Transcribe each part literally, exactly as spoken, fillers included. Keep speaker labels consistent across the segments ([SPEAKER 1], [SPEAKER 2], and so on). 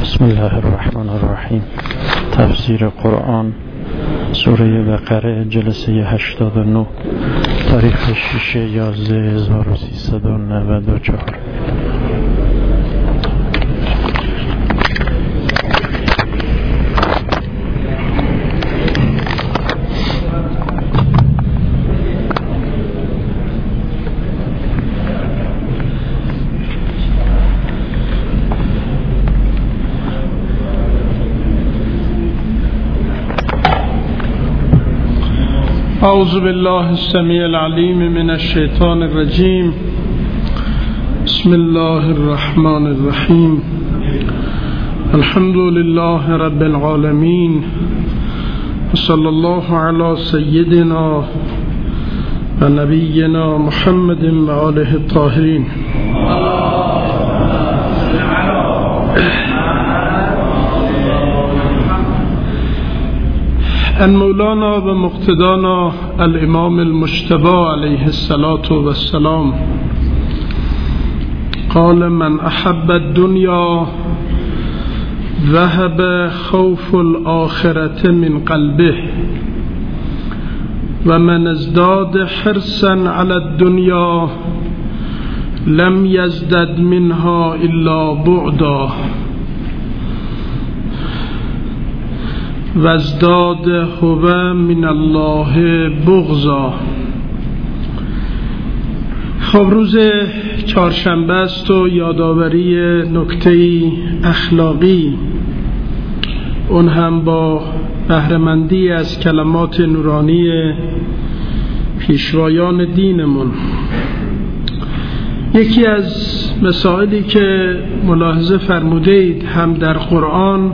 [SPEAKER 1] بسم الله الرحمن الرحیم. تفسیر قرآن سوره بقره، جلسه هشتاد و نه، تاریخ شش یازده هزار و سیصد و نود و چهار.
[SPEAKER 2] اعوذ بالله السمیع العلیم من الشیطان الرجیم. بسم الله الرحمن الرحیم. الحمد لله رب العالمین و صلی الله علی سیدنا و نبینا محمد و آله الطاهرین. ان مولانا و مقتدانا الامام المجتبی علیه الصلاة والسلام قال: من احب الدنیا ذهب خوف الآخرة من قلبه و من ازداد حرصا على الدنیا لم یزدد منها الا بعدا و ازداد هو من الله بغضا. خب روز چهارشنبه است و یادآوری نکته اخلاقی، اون هم با بهره‌مندی از کلمات نورانی پیشوایان دینمون. یکی از مسائلی که ملاحظه فرمودید هم در قرآن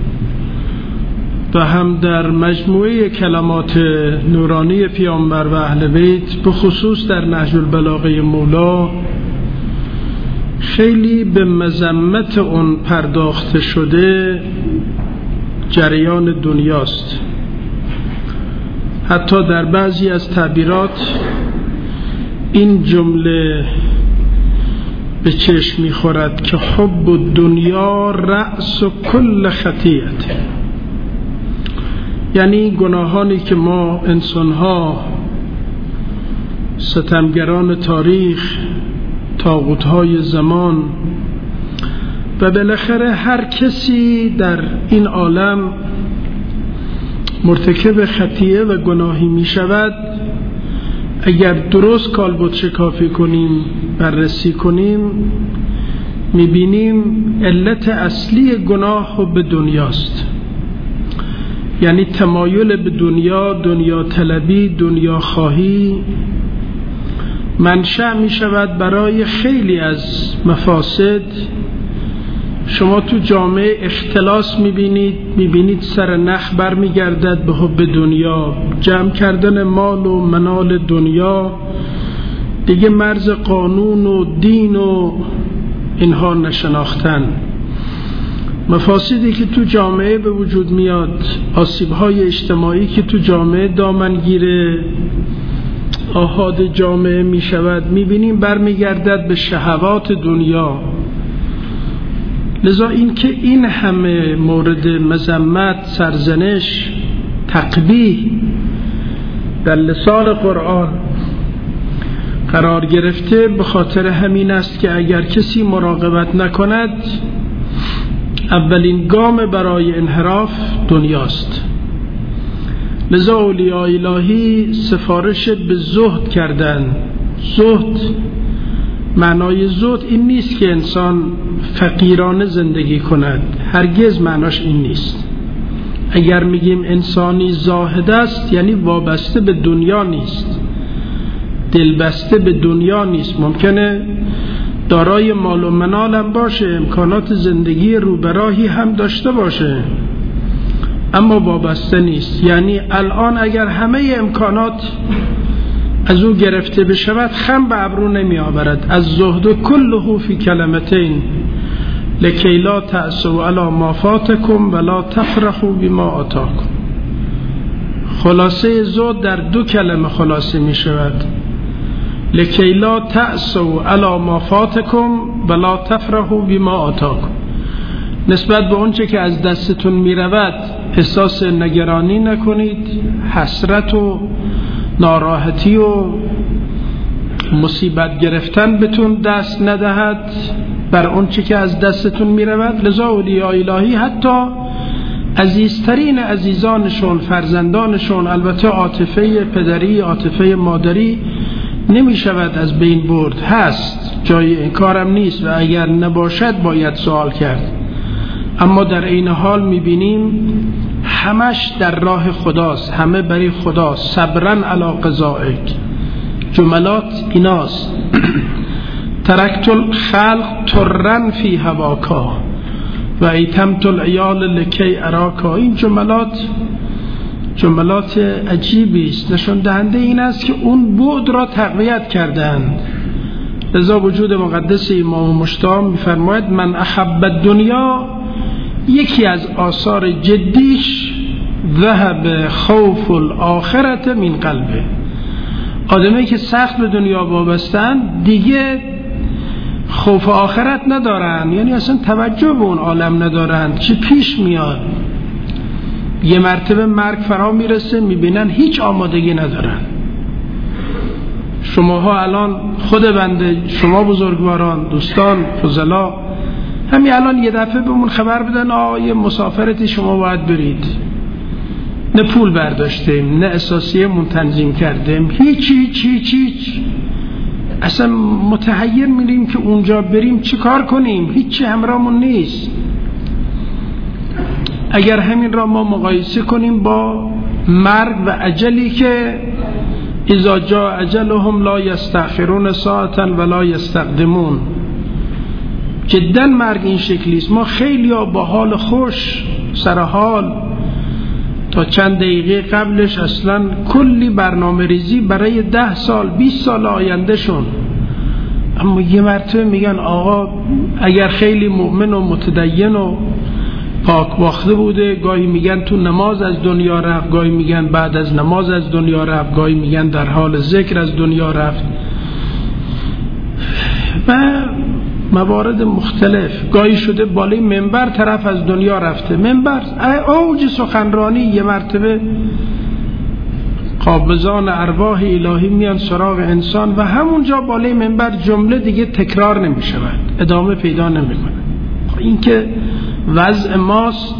[SPEAKER 2] و هم در مجموعه کلمات نورانی پیامبر و اهل بیت، به خصوص در نهج البلاغه مولا، خیلی به مذمت اون پرداخته شده جریان دنیاست. حتی در بعضی از تعبیرات این جمله به چشم می‌خورد که حب الدنیا رأس کل خطیئة، یعنی گناهانی که ما انسان‌ها، ستمگران تاریخ، طاغوت‌های زمان و بالاخره هر کسی در این عالم مرتکب خطیئه و گناهی می شود، اگر درست کالبد شکافی کنیم، بررسی کنیم، می بینیم علت اصلی گناه حب دنیاست. یعنی تمایل به دنیا، دنیا طلبی، دنیا خواهی منشأ می شود برای خیلی از مفاسد. شما تو جامعه اختلاس می بینید، می بینید سر نخ بر می گردد به حب دنیا، جمع کردن مال و منال دنیا، دیگه مرز قانون و دین و اینها نشناختن. مفاسدی که تو جامعه به وجود میاد، آسیب‌های اجتماعی که تو جامعه دامنگیر آحاد جامعه می شود، می بینیم بر می گردد به شهوات دنیا. لذا این که این همه مورد مذمت، سرزنش، تقبیح در لسان قرآن قرار گرفته، به خاطر همین است که اگر کسی مراقبت نکند، اولین گام برای انحراف دنیاست. لذا اولیاء الهی سفارش به زهد کردند. زهد، معنای زهد این نیست که انسان فقیرانه زندگی کند، هرگز معناش این نیست. اگر میگیم انسانی زاهد است، یعنی وابسته به دنیا نیست، دلبسته به دنیا نیست. ممکنه دارای مال و منال هم باشه، امکانات زندگی روبراهی هم داشته باشه، اما وابسته نیست. یعنی الان اگر همه امکانات از او گرفته بشود، خم به ابرو نمی آورد. از زهد کله فی کلمتین لکی لا تأسوا علی ما فاتکم ولا تفرحوا بما آتاکم. خلاصه زهد در دو کلمه خلاصه می شود: لکی لا تأسوا علی ما فاتکم ولا تفرحوا بما آتاکم. نسبت به اونچه که از دستتون میرود احساس نگرانی نکنید، حسرت و ناراحتی و مصیبت گرفتن بهتون دست ندهد بر اونچه که از دستتون میرود. لذا اولیاء الهی حتی عزیزترین عزیزانشون، فرزندانشون، البته عاطفه پدری، عاطفه مادری نمی شود از بین برد، هست، جای انکارم نیست و اگر نباشد باید سوال کرد، اما در این حال می بینیم همش در راه خداست، همه برای خداست. صبرن علی قضائک، جملات ایناست. ترکت الخلق ترن فی هواکا و ایتمت العیال لکی اراکا. این جملات جملات عجیبی است، نشان دهنده این است که اون بعد را تقویت کردند. لذا وجود مقدس امام مشتاق می‌فرماید من احب الدنیا، یکی از آثار جدیش ذهب خوف الاخرة من قلبه. آدمی که سخت به دنیا وابستن دیگه خوف آخرت ندارن، یعنی اصلا توجه به اون عالم ندارن، چه پیش میاد. یه مرتبه مرگ فرا میرسه میبینن هیچ آمادگی ندارن. شماها الان خود بنده، شما بزرگواران، دوستان، فضلا، همین الان یه دفعه بهمون خبر بدن آه یه مسافرتی شما باید برید، نه پول برداشتیم، نه اساسیه من تنظیم کردیم، هیچ هیچ هیچ هیچ اصلا متحیر میریم که اونجا بریم چی کار کنیم، هیچی همراهمون نیست. اگر همین را ما مقایسه کنیم با مرگ و اجلی که اذا جاء اجلهم لا یستأخرون ساعة ولا یستقدمون، جدا مرگ این شکلی است. ما خیلی ها با حال خوش سر حال تا چند دقیقه قبلش اصلا کلی برنامه ریزی برای ده سال بیست سال آینده شون، اما یه مرتبه میگن آقا اگر خیلی مؤمن و متدین و پاک باخته بوده، گاهی میگن تو نماز از دنیا رفت، گاهی میگن بعد از نماز از دنیا رفت، گاهی میگن در حال ذکر از دنیا رفت و موارد مختلف. گاهی شده بالای منبر طرف از دنیا رفته، منبر اوج سخنرانی، یه مرتبه قابضان ارواح الهی میان سراغ انسان و همونجا بالای منبر جمله دیگه تکرار نمی شود، ادامه پیدا نمی کنه. این که وضع ماست.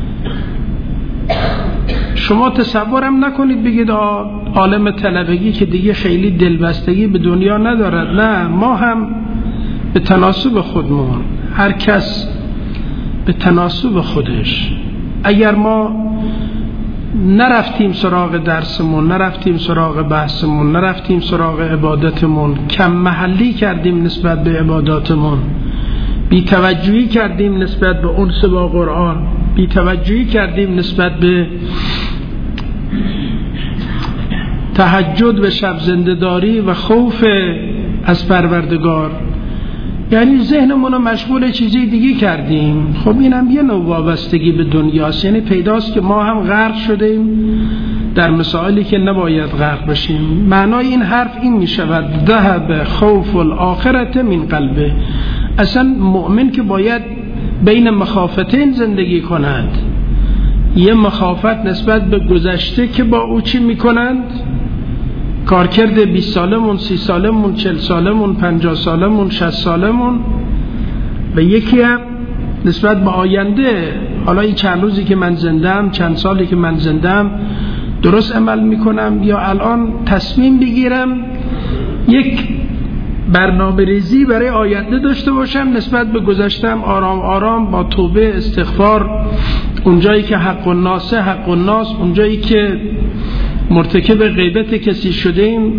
[SPEAKER 2] شما تصورم نکنید بگید عالم طلبگی که دیگه خیلی دلبستگی به دنیا ندارد، نه، ما هم به تناسب خودمون، هر کس به تناسب خودش. اگر ما نرفتیم سراغ درسمون، نرفتیم سراغ بحثمون، نرفتیم سراغ عبادتمون، کم محلی کردیم نسبت به عباداتمون، بی توجهی کردیم نسبت به انس با قرآن، بی توجهی کردیم نسبت به تهجد و شب زنده‌داری و خوف از پروردگار، یعنی ذهنمون رو مشغول چیزی دیگه کردیم، خب اینم یه نوع وابستگی به دنیاست. یعنی پیداست که ما هم غرق شدیم در مسائلی که نباید غرق بشیم. معنای این حرف این می شود ذهب خوف الاخرة من قلبه. اصلا مؤمن که باید بین مخافتین زندگی کند، یه مخافت نسبت به گذشته که با او چی می کنند، کارکرد بیست سالمون، سی سالمون، چل سالمون، پنجاه سالمون، شصت سالمون، و یکی هم نسبت به آینده، حالا این چند روزی که من زندم، چند سالی که من زندم درست عمل میکنم یا الان تصمیم بگیرم یک برنامه ریزی برای آینده داشته باشم نسبت به گذشتم، آرام آرام با توبه، استغفار، اونجایی که حق الناس حق الناس، اونجایی که مرتکب غیبت کسی شدیم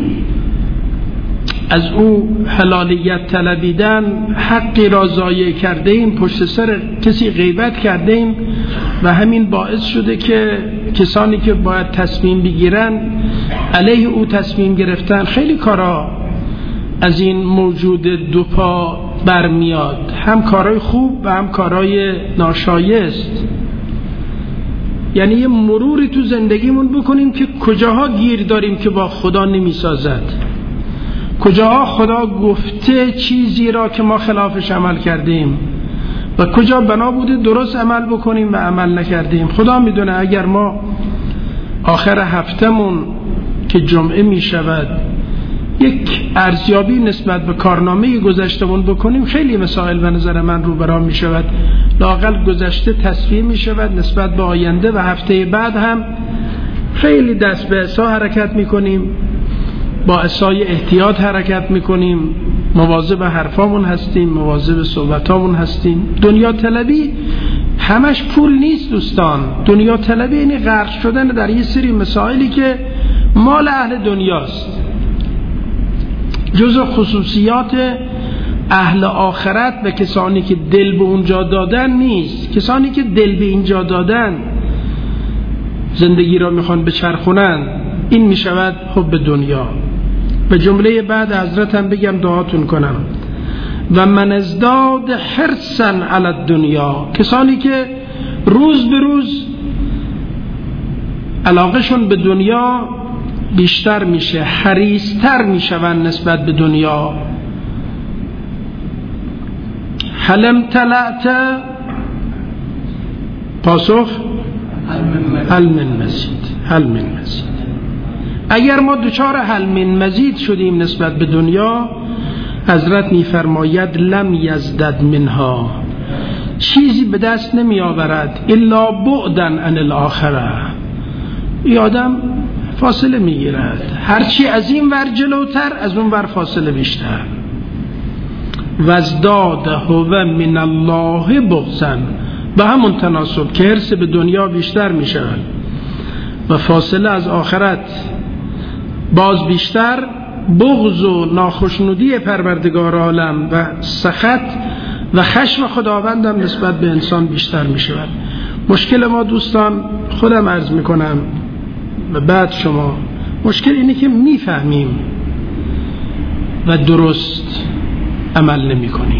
[SPEAKER 2] از او حلالیت طلبیدن، حقی را ضایع کردیم، پشت سر کسی غیبت کردیم و همین باعث شده که کسانی که باید تصمیم بگیرن علیه او تصمیم گرفتن. خیلی کارا از این موجود دو پا برمیاد، هم کارهای خوب و هم کارهای ناشایست. یعنی یه مروری تو زندگیمون بکنیم که کجاها گیر داریم که با خدا نمی سازد، کجاها خدا گفته چیزی را که ما خلافش عمل کردیم، و کجا بنا بوده درست عمل بکنیم و عمل نکردیم. خدا میدونه اگر ما آخر هفتمون که جمعه می شود یک ارزیابی نسبت به کارنامه گذشتمون بکنیم، خیلی مسائل به نظر من رو برام می شود. لااقل گذشته تصفیه می شود، نسبت به آینده و هفته بعد هم خیلی دست به عصا حرکت می کنیم، با عصای احتیاط حرکت می کنیم، مواظب حرفامون هستیم، مواظب صحبتامون هستیم. دنیا طلبی همش پول نیست دوستان. دنیا طلبی یعنی غرق شدن در یه سری مسائلی که مال اهل دنیاست، جزء خصوصیات اهل آخرت و کسانی که دل به اونجا دادن نیست. کسانی که دل به اینجا دادن، زندگی را میخوان بچرخونن، این میشود حب دنیا. به جمله بعد حضرت هم بگم دعاتون کنم. و من ازداد حرصا علی الدنیا، کسانی که روز به روز علاقهشون به دنیا بیشتر میشه، حریصتر میشون نسبت به دنیا. هل امتلأت؟ پاسخ هل من مزید، هل من مزید. اگر ما دوچار هل من مزید شدیم نسبت به دنیا، حضرت میفرماید لم یزدد منها، چیزی به دست نمی آورد الا بعدن عن الاخره. این آدم فاصله میگیرد، هرچی از این ور جلوتر از اون ور فاصله بیشتر. وزداد هو من الله بغضا، به همون تناسب که حرص به دنیا بیشتر میشه و فاصله از آخرت باز بیشتر، بغض و ناخشنودی پروردگار عالم و سخط و خشم خداوندم نسبت به انسان بیشتر میشود. مشکل ما دوستان، خودم عرض میکنم و بعد شما، مشکل اینه که میفهمیم و درست عمل نمی کنیم.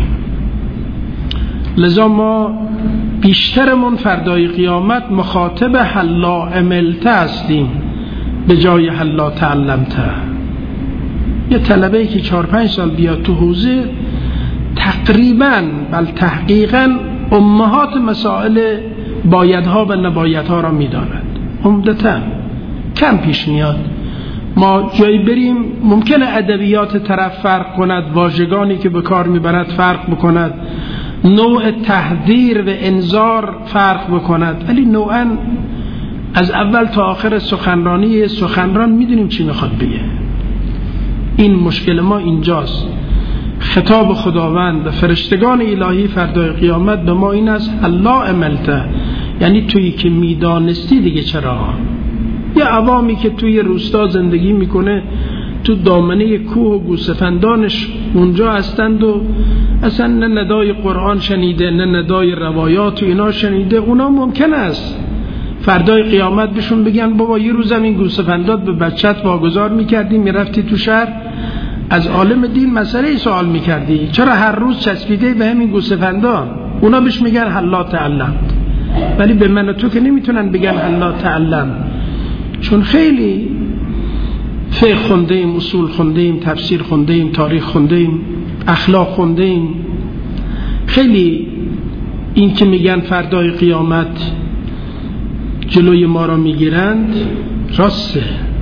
[SPEAKER 2] لذا ما بیشترمون فردای قیامت مخاطب حلا عملته هستیم به جای حلا تعلمته. یه طلبه‌ای که چهار پنج سال بیاد تو حوزه، تقریباً بل تحقیقاً امهات مسائل بایدها و نبایدها را میداند. عمدتاً کم پیش میاد ما جایی بریم ممکنه ادبیات طرف فرق کند، واژگانی که به کار میبرد فرق بکند، نوع تحذیر و انذار فرق بکند، ولی نوعاً از اول تا آخر سخنرانی سخنران میدونیم چی میخواد بگه. این مشکل ما اینجاست. خطاب خداوند و فرشتگان الهی فردای قیامت به ما این است: الا عملته، یعنی تویی که میدانستی دیگه چرا؟ یه عوامی که توی روستا زندگی میکنه، تو دامنه کوه و گوسفندانش اونجا هستند و اصلا نه ندای قرآن شنیده نه ندای روایات و اینا شنیده، اونا ممکن است فردای قیامت بهشون بگن بابا یه روز این گوسفندات به بچت واگذار میکردی، میرفتی تو شهر از عالم دین مسئله سوال میکردی، چرا هر روز چسبیده به همین گوسفندان؟ اونا بهش میگن حلا تعلم. ولی به من و تو که نمیتونن بگن حلا تعلم، چون خیلی فقه خونده ایم، اصول خونده ایم، تفسیر خونده ایم، تاریخ خونده ایم، اخلاق خونده ایم. خیلی این که میگن فردای قیامت جلوی ما را میگیرند راسته.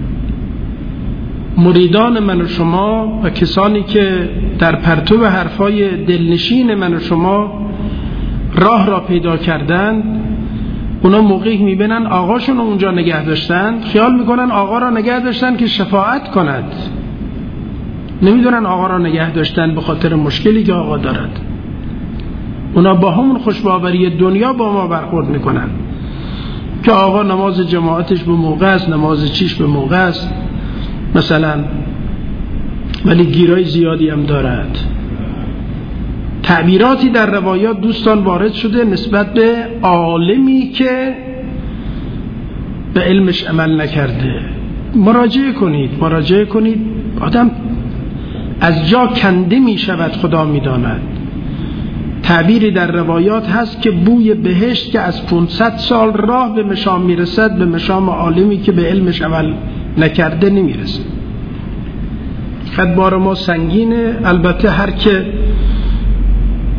[SPEAKER 2] مریدان من و شما و کسانی که در پرتو حرفای دلنشین من و شما راه را پیدا کردند، اونا موقعی میبینن آقاشون اونجا نگه داشتن، خیال میکنن آقا را نگه داشتن که شفاعت کند، نمیدونن آقا را نگه داشتن به خاطر مشکلی که آقا دارد. اونا با همون خوشباوری دنیا با ما برخورد میکنن که آقا نماز جماعتش به موقع است، نماز چیش به موقع است مثلا، ولی گیرای زیادی هم دارد. تعبیراتی در روایات دوستان وارد شده نسبت به عالمی که به علمش عمل نکرده. مراجعه کنید، مراجعه کنید. آدم از جا کنده می شود، خدا می داند. تعبیری در روایات هست که بوی بهشت که از پانصد سال راه به مشام می رسد، به مشام عالمی که به علمش عمل نکرده نمی رسد. خدبار ما سنگینه. البته هر که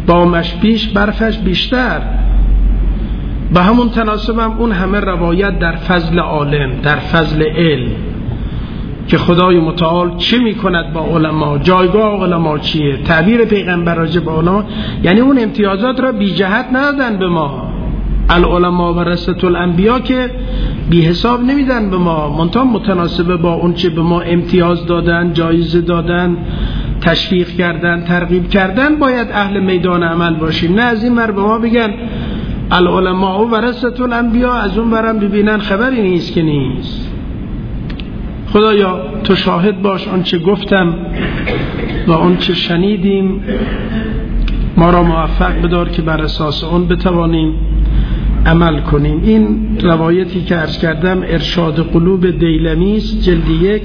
[SPEAKER 2] بامش پیش برفش بیشتر. به همون تناسب هم اون همه روایت در فضل عالم، در فضل علم، که خدای متعال چه میکند با علما، جایگاه علما چیه، تعبیر پیغمبر راجع به علما. یعنی اون امتیازات را بی جهت ندادن به ما. العلماء ورثة الانبیاء که بی حساب نمیدن به ما، منتها متناسبه با اون چه به ما امتیاز دادن، جایزه دادن، تشویق کردن، ترغیب کردن، باید اهل میدان عمل باشیم. نه از این مر به ما بگن العلماء ورثة الانبیاء، از اون برم ببینن خبری نیست که نیست. خدایا تو شاهد باش، آن چه گفتم و آن چه شنیدیم ما را موفق بدار که بر اساس اون بتوانیم عمل کنیم. این روایتی که عرض کردم ارشاد قلوب دیلمی است، جلد یک،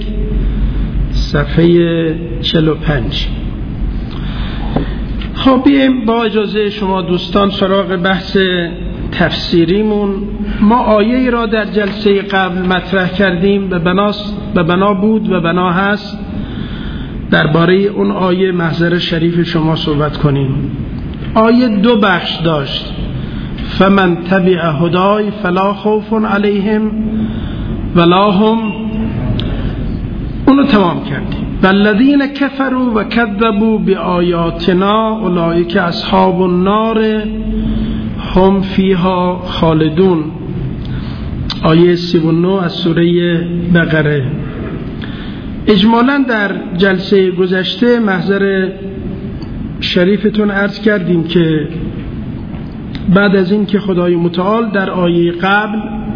[SPEAKER 2] صفحه چهل و پنج. خب بیاییم با اجازه شما دوستان سراغ بحث تفسیریمون. ما آیه را در جلسه قبل مطرح کردیم، به بناس به بنا بود و بنا هست درباره اون آیه محضر شریف شما صحبت کنیم. آیه دو بخش داشت. فمن تبع هدای فلا خوف علیهم ولا هم، اونو تمام کردیم. والذین کفروا و کذبوا بآیاتنا اولئک اصحاب النار هم فیها خالدون. آیه سی و نه از سوره بقره. اجمالاً در جلسه گذشته محضر شریفتون عرض کردیم که بعد از این که خدای متعال در آیه قبل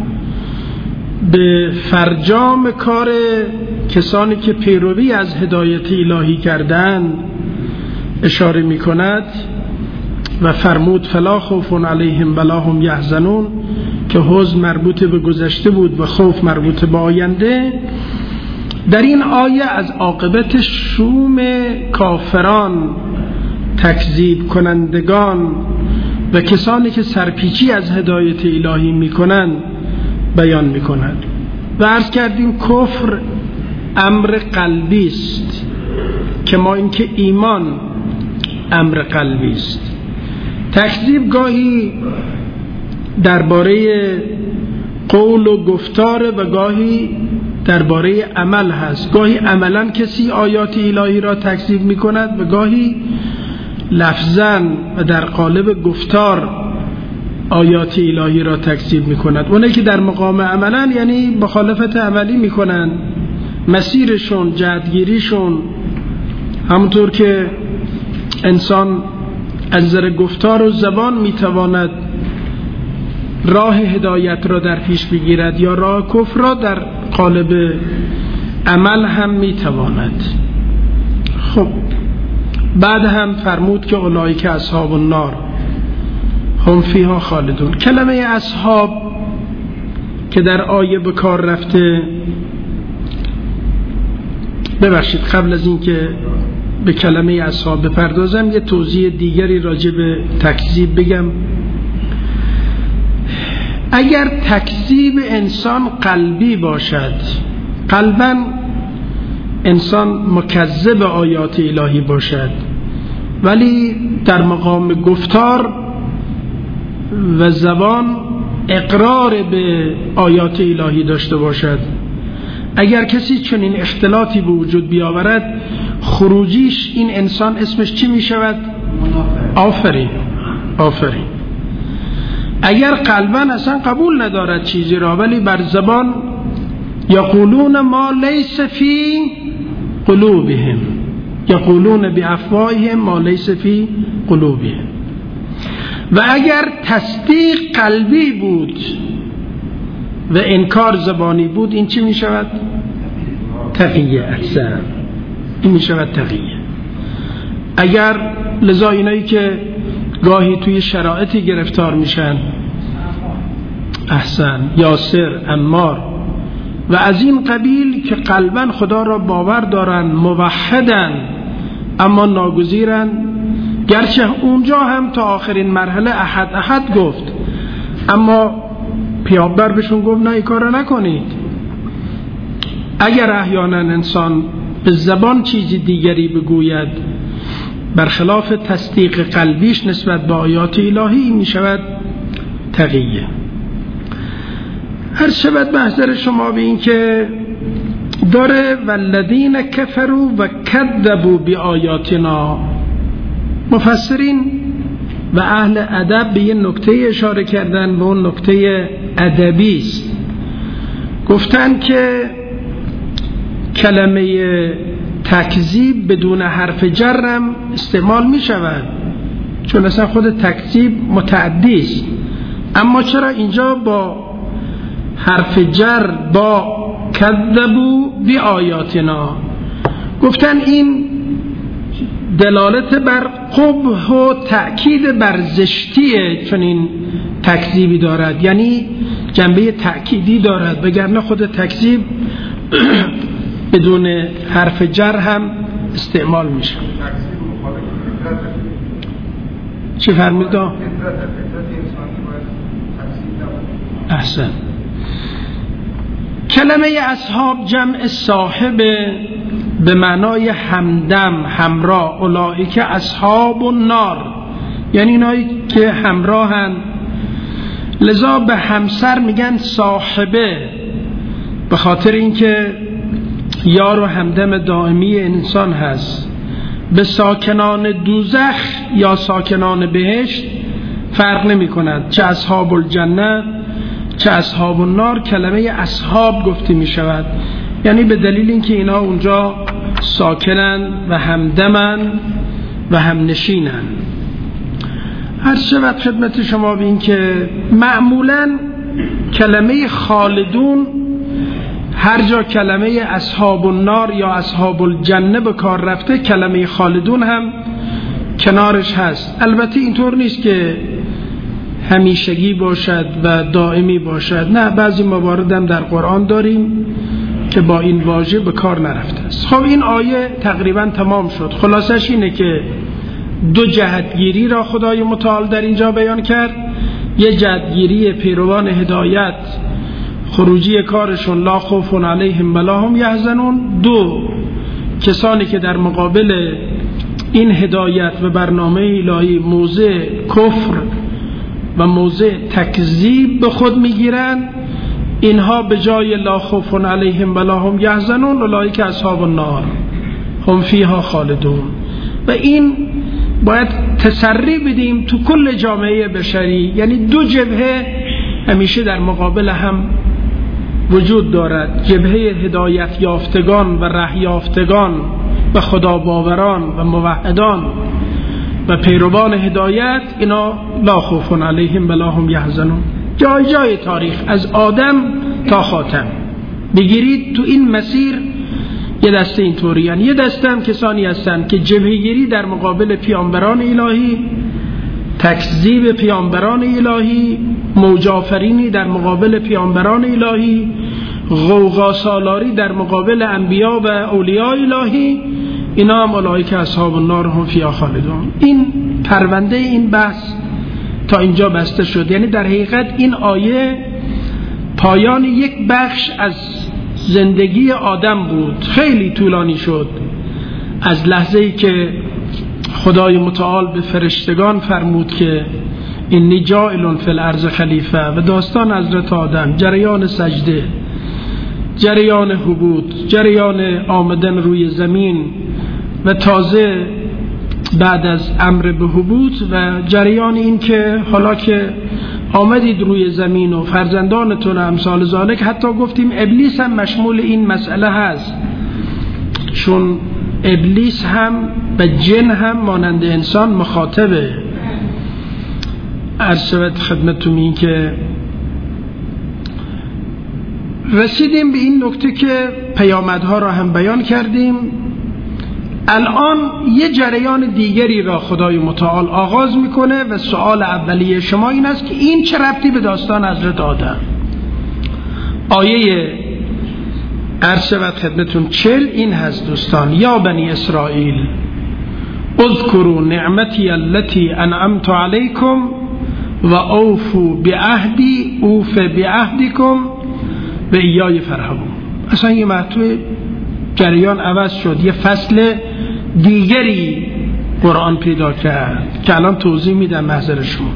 [SPEAKER 2] به فرجام کار کسانی که پیروی از هدایت الهی کردند اشاره می کند و فرمود فلا خوف علیهم ولا هم یحزنون، که حزن مربوط به گذشته بود و خوف مربوط به آینده. در این آیه از عاقبت شوم کافران، تکذیب کنندگان و کسانی که سرپیچی از هدایت الهی میکنند بیان میکنند. و عرض کردیم کفر امر قلبی است، که ما اینکه ایمان امر قلبی است. تکذیب گاهی درباره قول و گفتار و گاهی درباره عمل هست. گاهی عملا کسی آیات الهی را تکذیب میکند و گاهی لفظاً و در قالب گفتار آیات الهی را تکذیب میکند. اونه که در مقام عملا یعنی مخالفت عملی میکنند، مسیرشون، جهتگیریشون، همونطور که انسان از نظر گفتار و زبان میتواند راه هدایت را در پیش بگیرد یا راه کفر را در قالب عمل هم میتواند. خب بعد هم فرمود که اولئک اصحاب النار هم فیها خالدون. کلمه اصحاب که در آیه به کار رفته، ببخشید قبل از این که به کلمه اصحاب بپردازم یه توضیح دیگری راجع به تکذیب بگم. اگر تکذیب انسان قلبی باشد، قلباً انسان مکذب آیات الهی باشد، ولی در مقام گفتار و زبان اقرار به آیات الهی داشته باشد، اگر کسی چنین اختلاطی به وجود بیاورد، خروجیش این انسان اسمش چی می شود؟ آفرین. آفرین. اگر قلباً اصلا قبول ندارد چیزی را، ولی بر زبان یقولون ما لیس فی قلوبهم، یقولون بافواههم ما لیس فی قلوبهم. و اگر تصدیق قلبی بود و انکار زبانی بود، این چی می شود؟ تقیه. احسن، این می شود تقیه. اگر لذا اینایی که گاهی توی شرایطی گرفتار میشن، احسن، یاسر، عمار و از این قبیل که قلباً خدا را باور دارن، موحدن، اما ناگزیرن، گرچه اونجا هم تا آخرین مرحله احد احد گفت، اما پیامبر بهشون گفت نه این کارو نکنید. اگر احیانا انسان به زبان چیزی دیگری بگوید برخلاف تصدیق قلبیش نسبت به آیات الهی می شود تقیه. هر شود محضر شما به این که داره والذین کفروا و کذبوا بآیاتنا. مفسرین و اهل ادب به یه نکته اشاره کردن، به اون نکته ادبی است. گفتن که کلمه تکذیب بدون حرف جرم استعمال می شود، چون اصلا خود تکذیب متعدی است، اما چرا اینجا با حرف جر با کذبوا بآیاتنا؟ گفتن این دلالت بر قبح و تأکید بر زشتی چون این تکذیبی دارد، یعنی جنبه تأکیدی دارد، وگرنه خود تکذیب بدون حرف جر هم استعمال میشه. چی فرمودید؟ احسن. کلمه اصحاب جمع صاحب به معنای همدم، همراه. اولئک اصحاب النار، یعنی اینایی که همراهن. لذا به همسر میگن صاحبه، به خاطر اینکه یار و همدم دائمی انسان هست. به ساکنان دوزخ یا ساکنان بهشت فرق نمی کند، چه اصحاب الجنه چه اصحاب النار کلمه اصحاب گفته می شود، یعنی به دلیل اینکه اینا اونجا ساکنن و همدمن و همنشینن. هر شود خدمت شما بین که معمولا کلمه خالدون هر جا کلمه اصحاب النار یا اصحاب الجنه به کار رفته، کلمه خالدون هم کنارش هست. البته اینطور نیست که همیشگی باشد و دائمی باشد، نه، بعضی موارد هم در قرآن داریم که با این واژه به کار نرفته است. خب این آیه تقریبا تمام شد. خلاصش اینه که دو جهتگیری را خدای متعال در اینجا بیان کرد. یه جهتگیری پیروان هدایت، خروجی کارشون لا خوف علیهم ولا هم یحزنون. دو، کسانی که در مقابل این هدایت و برنامه الهی موضع کفر و موضع تکذیب به خود میگیرن، اینها به جای لا خوف علیهم ولا هم یحزنون اولئک اصحاب النار هم فیها خالدون. و این باید تسری بدیم تو کل جامعه بشری، یعنی دو جبهه همیشه در مقابل هم وجود دارد. جبهه هدایت یافتگان و ره یافتگان و خدا باوران و موحدان و پیروان هدایت، اینا لا خوف علیهم ولا هم یحزنون. جای جای تاریخ از آدم تا خاتم بگیرید تو این مسیر یه دسته اینطوری، یعنی یه دسته هم کسانی هستند که جبهه‌گیری در مقابل پیامبران الهی، تکذیب پیامبران الهی، موجافرینی در مقابل پیامبران الهی، غوغا سالاری در مقابل انبیا و اولیاء الهی، اینا هم اولئک اصحاب النار هم فیها خالدون. این پرونده این بحث تا اینجا بسته شد. یعنی در حقیقت این آیه پایان یک بخش از زندگی آدم بود، خیلی طولانی شد، از لحظه‌ای که خدای متعال به فرشتگان فرمود که انی جاعل فی الارض خلیفه و داستان حضرت آدم، جریان سجده، جریان هبوط، جریان آمدن روی زمین و تازه بعد از امر به هبوط و جریان این که حالا که آمدید روی زمین و فرزندانتون امثال ذالک، حتی گفتیم ابلیس هم مشمول این مسئله هست، چون ابلیس هم و جن هم مانند انسان مخاطبه. عرض شود خدمتتون این که رسیدیم به این نکته که پیامدها را هم بیان کردیم. الان یه جریان دیگری را خدای متعال آغاز میکنه و سوال اولیه شما این است که این چه ربطی به داستان حضرت آدم؟ آیه عرض شود خدمتون چل این هست دوستان: یا بنی اسرائیل اذکروا نعمتی التي انعمت علیکم و اوفوا بعهدی اوف بعهدکم و ایای فرهبون. اصلا یه مطلب جریان عوض شد، یه فصل دیگری قرآن پیدا کرد که الان توضیح میدم محضر شما.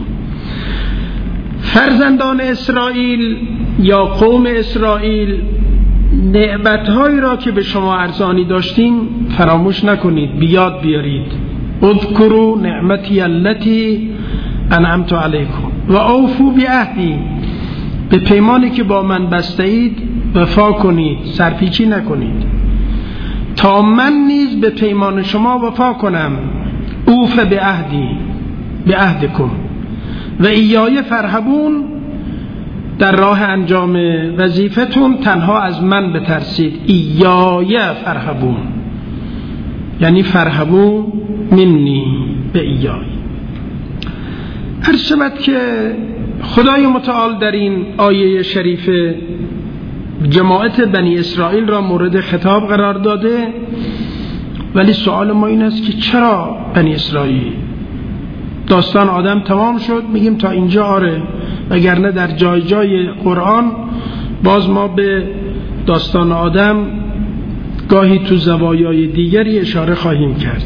[SPEAKER 2] فرزندان اسرائیل یا قوم اسرائیل نعمت‌هایی را که به شما ارزانی داشتیم فراموش نکنید، بیاد بیارید. اذکروا نعمتی التی انعمت علیکم و اوفوا بعهدی، به پیمانی که با من بسته اید وفا کنید، سرپیچی نکنید تا من نیز به پیمان شما وفا کنم. اوف بعهدی بعهدکم و ایای فرهبون، در راه انجام وظیفتون تنها از من بترسید. ایای فرهبون یعنی فرهبون منی به ایای. عرض شود که خدای متعال در این آیه شریف جماعت بنی اسرائیل را مورد خطاب قرار داده، ولی سوال ما این است که چرا بنی اسرائیل؟ داستان آدم تمام شد، میگیم تا اینجا آره، وگرنه در جای جای قرآن باز ما به داستان آدم گاهی تو زوایای دیگری اشاره خواهیم کرد.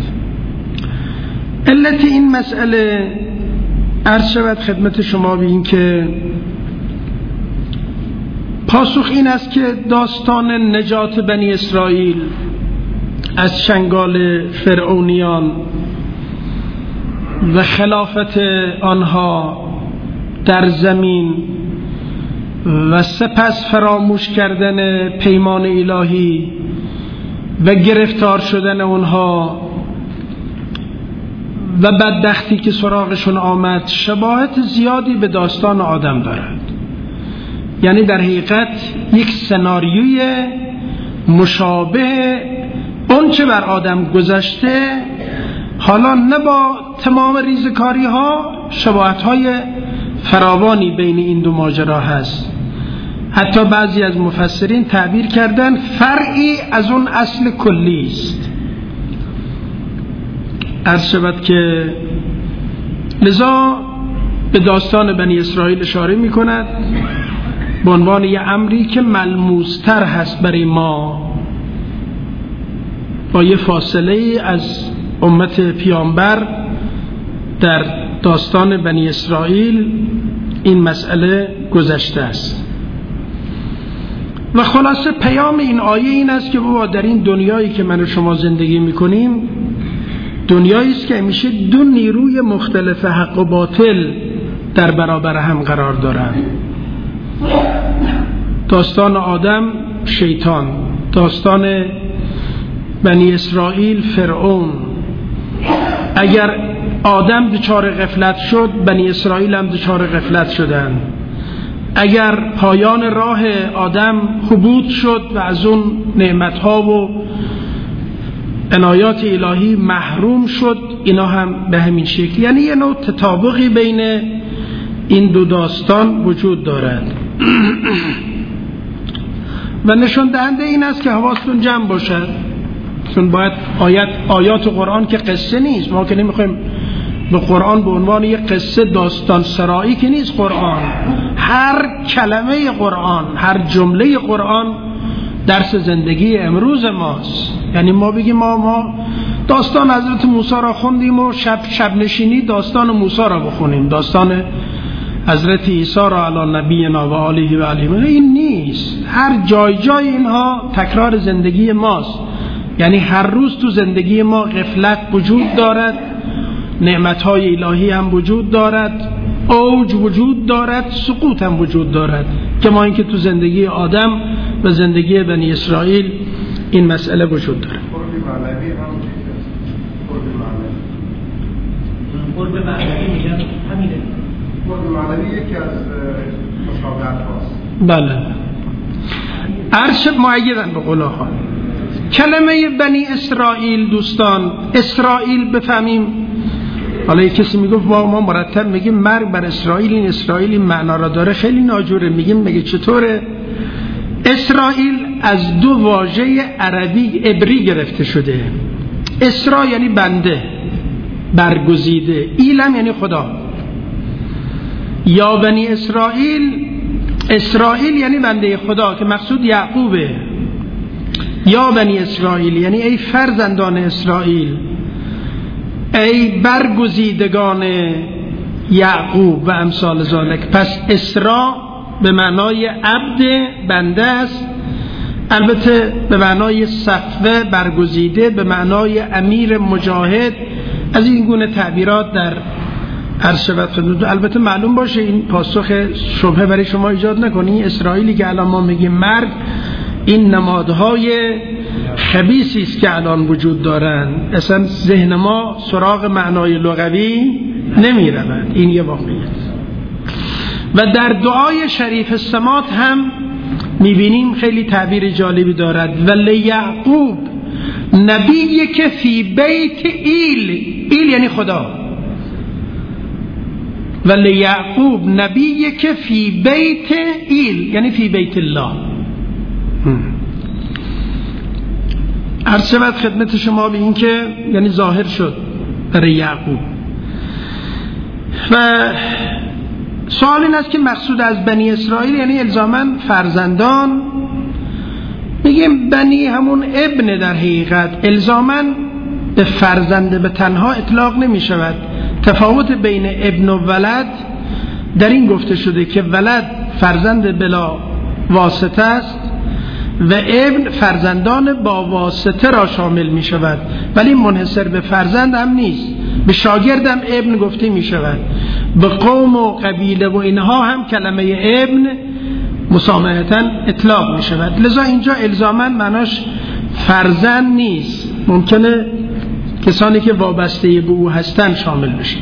[SPEAKER 2] علت این مسئله عرض شود خدمت شما به این که پاسخ این است که داستان نجات بنی اسرائیل از چنگال فرعونیان و خلافت آنها در زمین و سپس فراموش کردن پیمان الهی و گرفتار شدن اونها و بدبختی که سراغشون آمد شباهت زیادی به داستان آدم دارد. یعنی در حقیقت یک سناریوی مشابه اون چه بر آدم گذشته، حالا نه با تمام ریزکاری ها، شباهت های فراوانی بین این دو ماجرا هست. حتی بعضی از مفسرین تعبیر کردن فرعی از اون اصل کلی است. عرض شود که لذا به داستان بنی اسرائیل اشاره می کند به عنوان یه امری که ملموستر هست برای ما، با یه فاصله از امت پیامبر در داستان بنی اسرائیل این مسئله گذشته است. و خلاصه پیام این آیه این است که بابا در این دنیایی که من و شما زندگی میکنیم دنیایی است که همیشه دو نیروی مختلف حق و باطل در برابر هم قرار دارند. داستان آدم شیطان، داستان بنی اسرائیل فرعون. اگر آدم دچار غفلت شد، بنی اسرائیل هم دچار غفلت شدند. اگر پایان راه آدم حبوط شد و از اون نعمتها و عنایات الهی محروم شد، اینا هم به همین شکل. یعنی یه نوع تطابقی بین این دو داستان وجود دارد. و نشون دهنده این است که حواستون جمع باشد، چون باید آیات آیات قرآن که قصه نیست، ما که نمیخوایم به قرآن به عنوان یک قصه داستان سرایی که نیست. قرآن هر کلمه قرآن، هر جمله قرآن درس زندگی امروز ماست. یعنی ما بگیم ما ما داستان حضرت موسی را خوندیم و شب شب نشینی داستان موسی را بخونیم، داستان حضرت عیسی را علی نبینا و آله و علیه، این نیست. هر جای جای اینها تکرار زندگی ماست. یعنی هر روز تو زندگی ما غفلت وجود دارد، نعمتهای الهی هم وجود دارد، اوج وجود دارد، سقوط هم وجود دارد، که ما اینکه تو زندگی آدم و زندگی بنی اسرائیل این مسئله وجود دارد.
[SPEAKER 3] قرب معنوی میگن همینه.
[SPEAKER 4] قرب معنوی یکی از مشابهت هاست.
[SPEAKER 2] بله. عرش معیدن به قول آخر. کلمه بنی اسرائیل دوستان، اسرائیل بفهمیم. حالا یک کسی میگفت با ما مرتب میگیم مرگ بر اسرائیل، این اسرائیل این معنا را داره، خیلی ناجوره. میگیم میگه چطوره؟ اسرائیل از دو واژه عربی عبری گرفته شده. اسرا یعنی بنده، برگزیده، ایلم یعنی خدا. یا بنی اسرائیل، اسرائیل یعنی بنده خدا که مقصود یعقوبه. یا بنی اسرائیل یعنی ای فرزندان اسرائیل. ای برگزیدگان یعقوب و امثال ذالک. پس اسراء به معنای عبد، بنده است، البته به معنای صفوه، برگزیده، به معنای امیر، مجاهد. از این گونه تعبیرات در عرشبت خدمت. البته معلوم باشه این پاسخ شبهه برای شما ایجاد نکنی. اسرائیلی که الان ما میگیم مرد، این نمادهای خبیثی است که الان وجود دارن، اصلا ذهن ما سراغ معنای لغوی نمی رود. این یه واقعیت. و در دعای شریف السمات هم میبینیم خیلی تعبیر جالبی دارد. ولی یعقوب نبی که فی بیت ایل، ایل یعنی خدا. ولی یعقوب نبی که فی بیت ایل یعنی فی بیت الله. عرض شود خدمت شما به این که یعنی ظاهر شد برای یعقوب. و سوال این است که مقصود از بنی اسرائیل یعنی الزاماً فرزندان؟ میگیم بنی همون ابن، در حقیقت الزاماً به فرزند به تنها اطلاق نمی شود. تفاوت بین ابن و ولد در این گفته شده که ولد فرزند بلا واسطه است و ابن فرزندان با واسطه را شامل می شود، ولی منحصر به فرزند هم نیست. به شاگرد هم ابن گفته می شود، به قوم و قبیله و اینها هم کلمه ابن مسامحتاً اطلاق می شود. لذا اینجا الزاماً معناش فرزند نیست، ممکنه کسانی که وابسته به او هستند شامل بشن.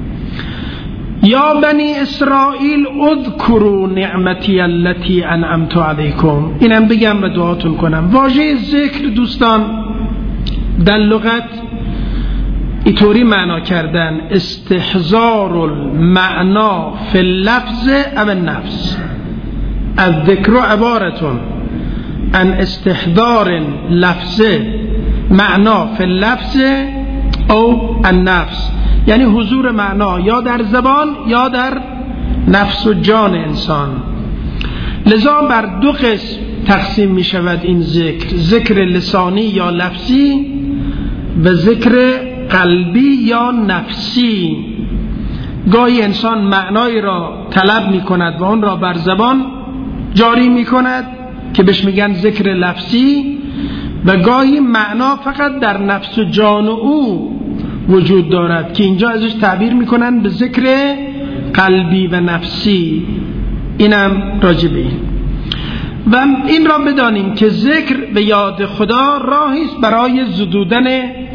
[SPEAKER 2] یا بنی اسرائیل اذکروا نعمتی التي انعمت علیکم. اینم بگم و دعاتون کنم. واژه ذکر دوستان در لغت اینطوری معنا کردن: استحضار المعنا فی اللفظ او النفس. الذکر عبارتون عن استحضار لفظ معنا فی اللفظ او النفس، یعنی حضور معنا یا در زبان یا در نفس و جان انسان. لذا بر دو قسم تقسیم می شود این ذکر: ذکر لسانی یا لفظی و ذکر قلبی یا نفسی. گاهی انسان معنایی را طلب می کند و اون را بر زبان جاری می کند که بهش میگن ذکر لفظی، و گاهی معنا فقط در نفس و جان او وجود دارد که اینجا ازش تعبیر میکنن به ذکر قلبی و نفسی. اینم راجبه این. و این را بدانیم که ذکر و یاد خدا راهی است برای زدودن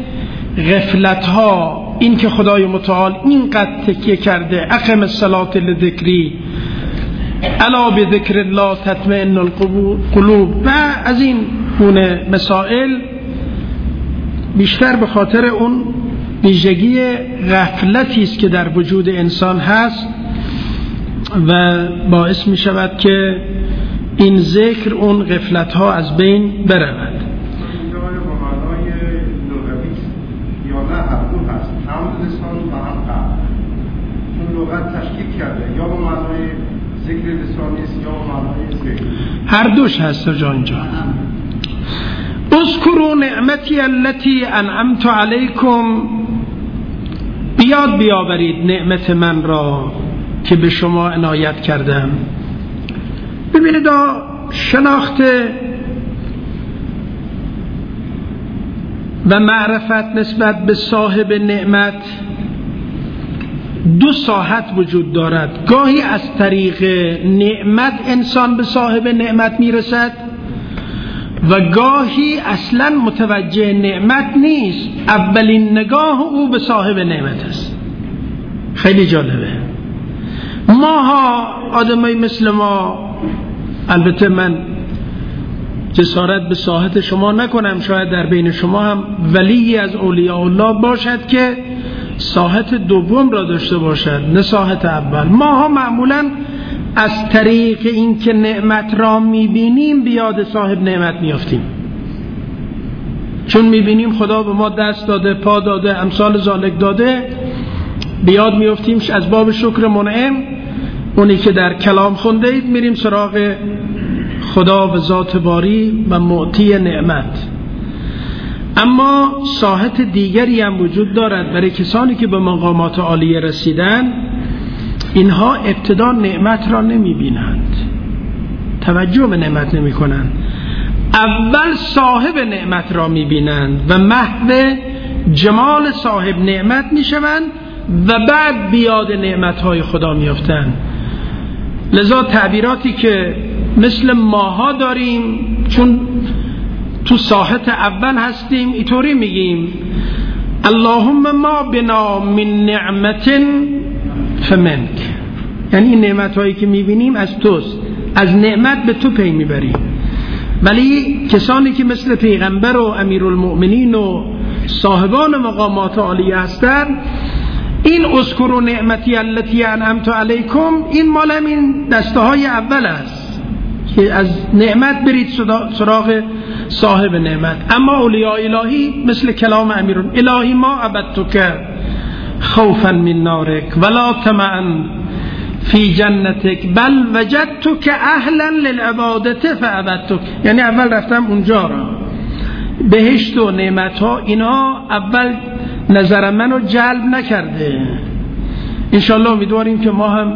[SPEAKER 2] غفلت ها. این که خدای متعال اینقدر تکیه کرده: اقم الصلاة لذکری الا بذکر الله تطمئن القلوب، و از این گونه مسائل، بیشتر به خاطر اون ویژگی غفلتی است که در وجود انسان هست و باعث می شود که این ذکر اون غفلت ها از بین برود.
[SPEAKER 4] ذکر لسانی است یا معنای ذکر؟
[SPEAKER 2] هر دوش هست جا اینجا. اذکروا نعمتی التي انعمت علیکم. بیاد بیاورید نعمت من را که به شما عنایت کردم. ببینید شناخت و معرفت نسبت به صاحب نعمت دو ساحت وجود دارد. گاهی از طریق نعمت انسان به صاحب نعمت میرسد و گاهی اصلا متوجه نعمت نیست، اولین نگاه او به صاحب نعمت است. خیلی جالبه. ما ها آدمای مثل ما، البته من جسارت به ساحت شما نکنم، شاید در بین شما هم ولی از اولیاء الله باشد که ساحت دوم را داشته باشد، نه ساحت اول. ما ها معمولا از طریق این که نعمت را میبینیم بیاد صاحب نعمت میافتیم، چون میبینیم خدا به ما دست داده، پا داده، امثال ذالک داده، بیاد میافتیم از باب شکر منعم، اونی که در کلام خونده اید، میریم سراغ خدا و ذات باری و معطی نعمت. اما ساحت دیگری هم وجود دارد برای کسانی که به مقامات عالیه رسیدن. اینها ابتدا نعمت را نمی بینند، توجه به نعمت نمی کنند، اول صاحب نعمت را می بینند و محو جمال صاحب نعمت می شوند و بعد بیاد نعمتهای خدا می افتند. لذا تعبیراتی که مثل ماها داریم چون تو ساحت اول هستیم اینطوری میگیم اللهم ما بنا من نعمت فمنک، یعنی این نعمت هایی که میبینیم از توست، از نعمت به تو پی میبریم. ولی کسانی که مثل پیغمبر و امیرالمؤمنین و صاحبان مقامات عالیه هستند، این اذکروا نعمتی التی انعمت علیکم، این مال همین دسته های اول است که از نعمت برید سراغ صاحب نعمت. اما اولیاء الهی مثل کلام امیرون الهی ما عبدتک خوفا من نارک ولا طمعا فی جنتک بل وجدتک اهلا للعبادت فعبدتک، یعنی اول رفتم اونجا را، بهشت و نعمت ها اینا اول نظر منو جلب نکرده. انشالله امیدواریم که ما هم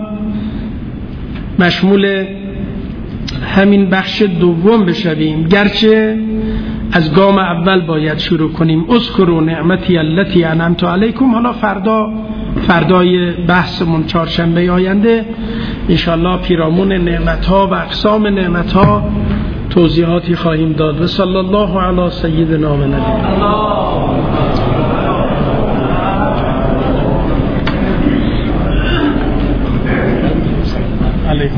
[SPEAKER 2] مشمول همین بخش دوم بشویم، گرچه از گام اول باید شروع کنیم. اذکروا نعمتی التی انعمت علیکم. حالا فردا فردای بحثمون چهارشنبه آینده انشالله پیرامون نعمت‌ها و اقسام نعمت‌ها توضیحاتی خواهیم داد. و صلی الله علی سیدنا و نبی علیکم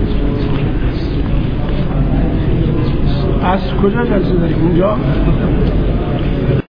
[SPEAKER 2] از کجا جلسه داریم؟ اونجا